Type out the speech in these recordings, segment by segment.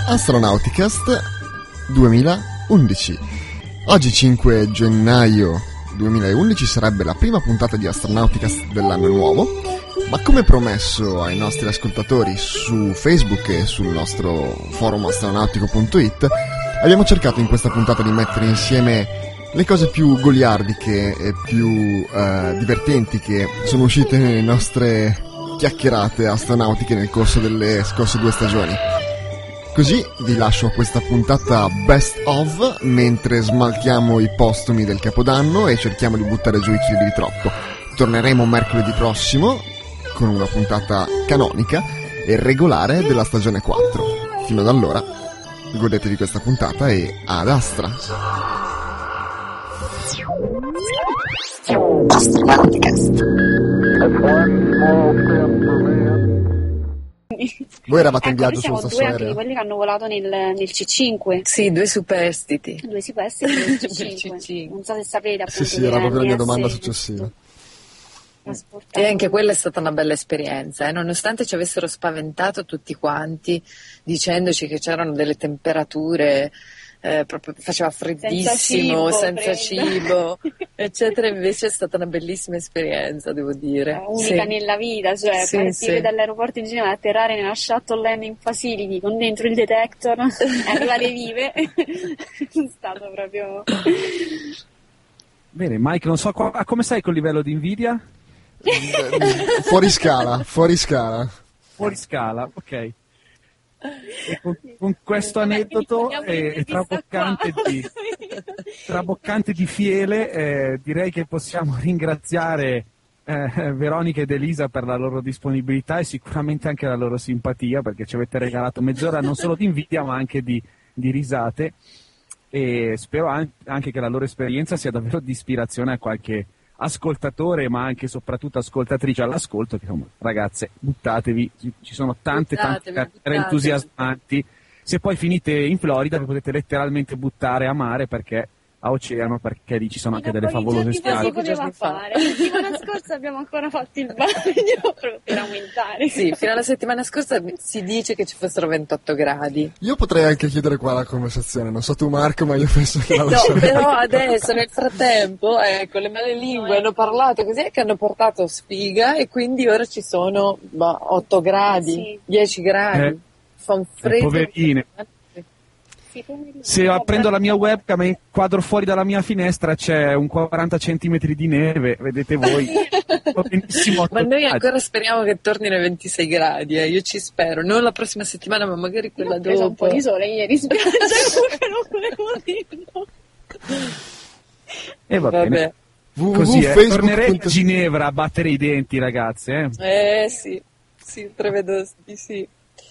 Astronauticast 2011. Oggi 5 gennaio 2011 sarebbe la prima puntata di Astronauticast dell'anno nuovo, ma come promesso ai nostri ascoltatori su Facebook e sul nostro forum astronautico.it, abbiamo cercato in questa puntata di mettere insieme le cose più goliardiche e più divertenti che sono uscite nelle nostre chiacchierate astronautiche nel corso delle scorse 2 stagioni. Così vi lascio a questa puntata best of, mentre smaltiamo i postumi del Capodanno e cerchiamo di buttare giù i chili di troppo. Torneremo mercoledì prossimo con una puntata canonica e regolare della stagione 4. Fino ad allora godetevi questa puntata e ad Astra. Astronauticast. Voi eravate in viaggio sullo stesso aereo? Siamo 2 anche di quelli che hanno volato nel C5. Sì, 2 superstiti. 2 superstiti nel C5. Non so se sapete, appunto. Sì, era proprio la mia domanda successiva. E anche quella è stata una bella esperienza, nonostante ci avessero spaventato tutti quanti dicendoci che c'erano delle temperature proprio faceva freddissimo, senza cibo eccetera. Invece è stata una bellissima esperienza, devo dire, unica nella vita, cioè partire dall'aeroporto di Ginevra, atterrare nella Shuttle Landing Facility con dentro il detector e arrivare vive è stato proprio bene. Mike, non so come stai col livello di invidia? Fuori scala, ok. E con questo aneddoto traboccante di fiele, direi che possiamo ringraziare Veronica ed Elisa per la loro disponibilità e sicuramente anche la loro simpatia, perché ci avete regalato mezz'ora non solo di invidia ma anche di risate, e spero anche che la loro esperienza sia davvero di ispirazione a qualche ascoltatore, ma anche e soprattutto ascoltatrice all'ascolto, che insomma, ragazze, buttatevi, ci sono tante carriere entusiasmanti. Se poi finite in Florida vi potete letteralmente buttare a mare, perché a oceano, perché lì ci sono anche delle favolose spiagge. Si poteva fare. La settimana scorsa abbiamo ancora fatto il bagno per aumentare. Sì, fino alla settimana scorsa si dice che ci fossero 28 gradi. Io potrei anche chiudere qua la conversazione, non so tu Marco, ma io penso che la lascerei. No, però adesso nel frattempo con le malelingue hanno parlato così che hanno portato sfiga e quindi ora ci sono 8 gradi, 10 gradi. Fa un freddo. Poverine. Se prendo la mia webcam e quadro fuori dalla mia finestra c'è un 40 centimetri di neve, vedete voi. Ma noi ancora speriamo che tornino ai 26 gradi, io ci spero, non la prossima settimana ma magari quella dopo. Ho preso un po' di sole ieri, spiaggia, non volevo dirlo. E va bene. Così tornerei a Ginevra a battere i denti, ragazze. Sì, prevedo di sì.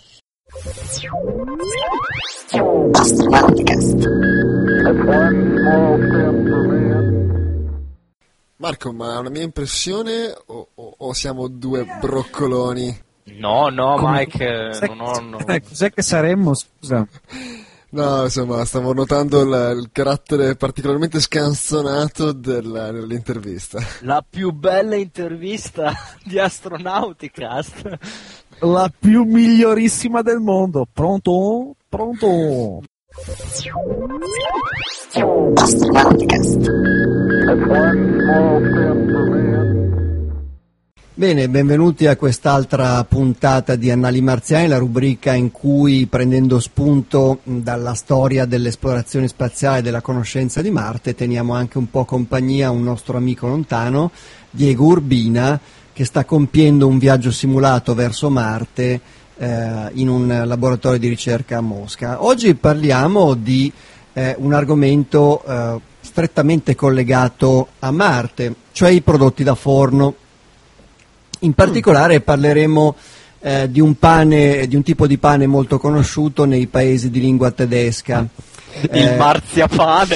Marco, ma è una mia impressione o siamo 2 broccoloni? No, Mike, cos'è che saremmo, scusa? No, insomma, stavo notando il carattere particolarmente scanzonato dell'intervista. La più bella intervista di Astronauticast. La più migliorissima del mondo. Pronto? Bene, benvenuti a quest'altra puntata di Annali Marziani, la rubrica in cui, prendendo spunto dalla storia dell'esplorazione spaziale e della conoscenza di Marte, teniamo anche un po' compagnia a un nostro amico lontano, Diego Urbina, che sta compiendo un viaggio simulato verso Marte in un laboratorio di ricerca a Mosca. Oggi parliamo di un argomento strettamente collegato a Marte, cioè i prodotti da forno. In particolare parleremo di un tipo di pane molto conosciuto nei paesi di lingua tedesca. Il marziapane.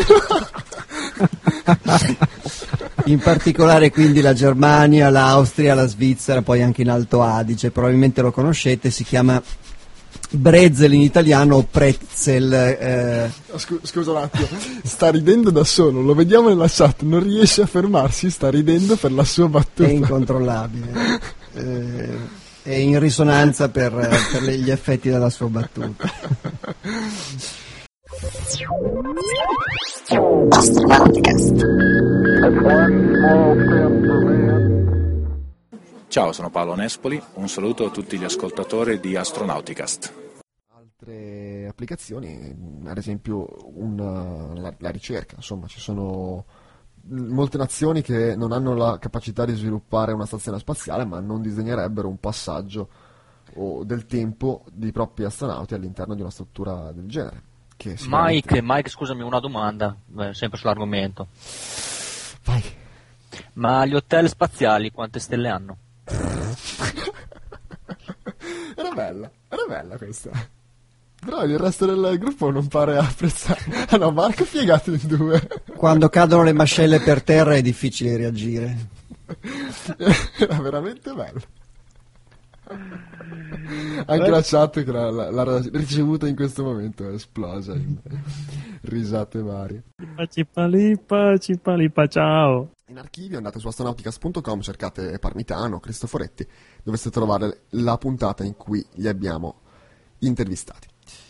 In particolare quindi la Germania, l'Austria, la Svizzera, poi anche in Alto Adige, probabilmente lo conoscete, si chiama Brezel in italiano o pretzel. Scusa un attimo, sta ridendo da solo, lo vediamo nella chat, non riesce a fermarsi, sta ridendo per la sua battuta. È incontrollabile, è in risonanza per gli effetti della sua battuta. Ciao, sono Paolo Nespoli, un saluto a tutti gli ascoltatori di Astronauticast. Altre applicazioni, ad esempio la ricerca, insomma ci sono molte nazioni che non hanno la capacità di sviluppare una stazione spaziale, ma non disegnerebbero un passaggio o del tempo di propri astronauti all'interno di una struttura del genere. Che sicuramente... Mike, scusami, una domanda, sempre sull'argomento. Vai. Ma gli hotel spaziali quante stelle hanno? Era bella questa. Però il resto del gruppo non pare apprezzare. Ah no, Marco piegato in due. Quando cadono le mascelle per terra è difficile reagire. Era veramente bello. Anche la chat che l'ha ricevuta in questo momento è esplosa in risate varie. Cipalipa, ciao. In archivio andate su astronauticast.com, cercate Parmitano, Cristoforetti, dovreste trovare la puntata in cui li abbiamo intervistati.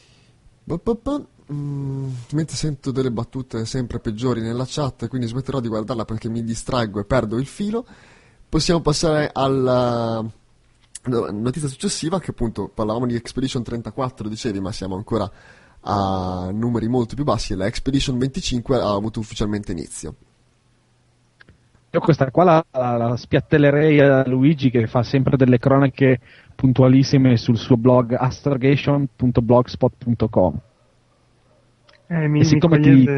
Mentre sento delle battute sempre peggiori nella chat, quindi smetterò di guardarla perché mi distraggo e perdo il filo. Possiamo passare alla notizia successiva, che appunto parlavamo di Expedition 34, dicevi, ma siamo ancora a numeri molto più bassi. La Expedition 25 ha avuto ufficialmente inizio. Io questa qua la spiattellerei a Luigi, che fa sempre delle cronache puntualissime sul suo blog astrogation.blogspot.com. E siccome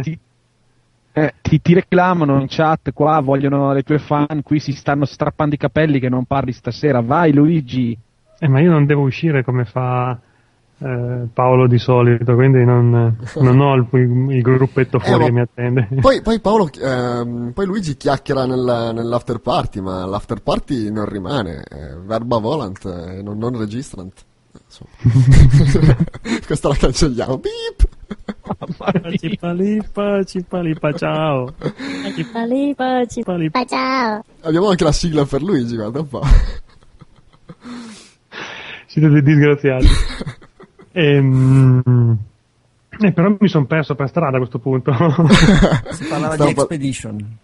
ti reclamano in chat, qua vogliono le tue fan, qui si stanno strappando i capelli che non parli stasera, vai Luigi. Ma io non devo uscire come fa Paolo di solito, quindi non ho il gruppetto fuori che mi attende. Poi Paolo, poi Luigi chiacchiera nell'after party, ma l'after party non rimane, verba volant, non registrant. Questa la cancelliamo. Beep. Cipalipa, ciao. Cipalipa, ciao. Abbiamo anche la sigla per Luigi, guarda un po'. Siete dei disgraziati. Però mi sono perso per strada a questo punto. Si parlava di Expedition.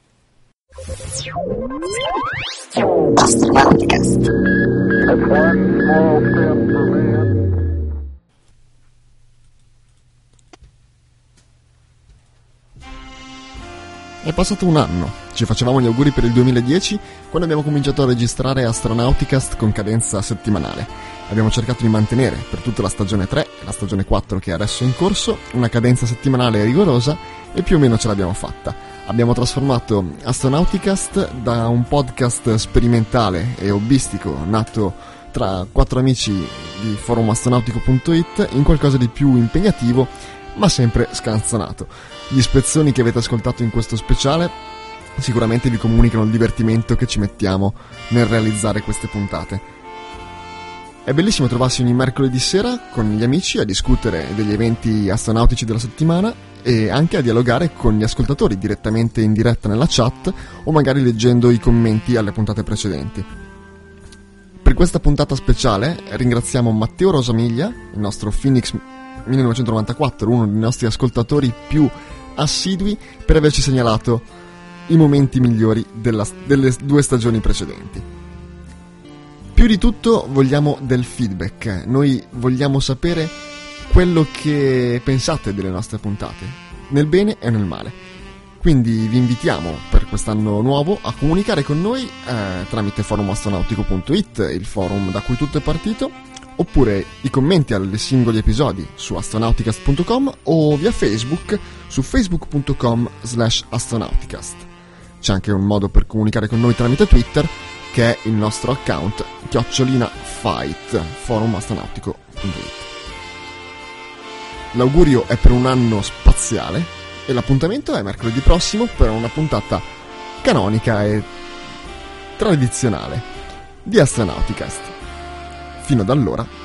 È passato un anno, ci facevamo gli auguri per il 2010 quando abbiamo cominciato a registrare Astronauticast con cadenza settimanale. Abbiamo cercato di mantenere per tutta la stagione 3 e la stagione 4 che è adesso in corso una cadenza settimanale rigorosa e più o meno ce l'abbiamo fatta. Abbiamo trasformato Astronauticast da un podcast sperimentale e hobbistico nato tra 4 amici di forumastronautico.it in qualcosa di più impegnativo ma sempre scanzonato. Gli spezzoni che avete ascoltato in questo speciale sicuramente vi comunicano il divertimento che ci mettiamo nel realizzare queste puntate. È bellissimo trovarsi ogni mercoledì sera con gli amici a discutere degli eventi astronautici della settimana e anche a dialogare con gli ascoltatori direttamente in diretta nella chat o magari leggendo i commenti alle puntate precedenti. Per questa puntata speciale ringraziamo Matteo Rosamiglia, il nostro Phoenix 1994, uno dei nostri ascoltatori più assidui, per averci segnalato i momenti migliori delle 2 stagioni precedenti. Più di tutto vogliamo del feedback, noi vogliamo sapere quello che pensate delle nostre puntate, nel bene e nel male. Quindi vi invitiamo per quest'anno nuovo a comunicare con noi tramite forumastronautico.it, il forum da cui tutto è partito, oppure i commenti alle singoli episodi su astronauticast.com o via Facebook su facebook.com/astronauticast. C'è anche un modo per comunicare con noi tramite Twitter, che è il nostro account @fight forumastronautico.it. L'augurio è per un anno spaziale e l'appuntamento è mercoledì prossimo per una puntata canonica e tradizionale di Astronauticast. Fino ad allora